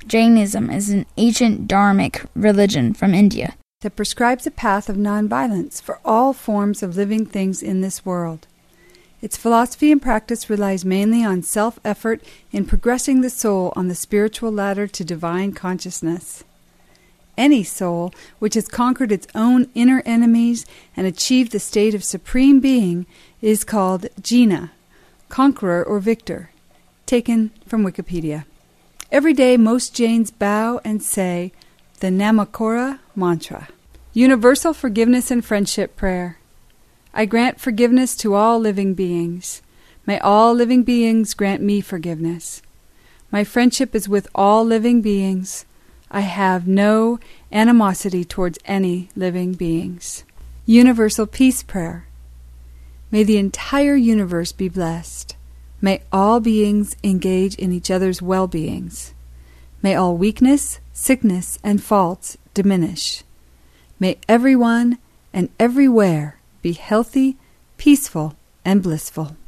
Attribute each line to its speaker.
Speaker 1: Jainism is an ancient dharmic religion from India
Speaker 2: that prescribes a path of nonviolence for all forms of living things in this world. Its philosophy and practice relies mainly on self-effort in progressing the soul on the spiritual ladder to divine consciousness. Any soul which has conquered its own inner enemies and achieved the state of supreme being is called Jina, conqueror or victor, taken from Wikipedia. Every day most Jains bow and say the Namakara mantra. Universal forgiveness and friendship prayer. I grant forgiveness to all living beings. May all living beings grant me forgiveness. My friendship is with all living beings. I have no animosity towards any living beings. Universal peace prayer. May the entire universe be blessed. May all beings engage in each other's well-beings. May all weakness, sickness, and faults diminish. May everyone and everywhere be healthy, peaceful, and blissful.